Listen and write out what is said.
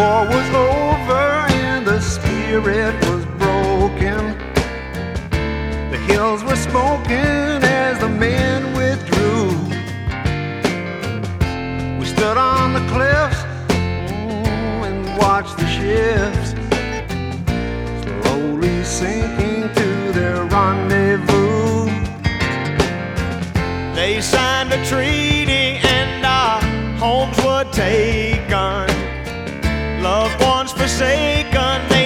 war was over and the spirit was broken. The hills were smoking as the men withdrew. We stood on the cliffs and watched the ships slowly sinking to their rendezvous. They signed a treaty and our homes were taken, loved ones forsaken. They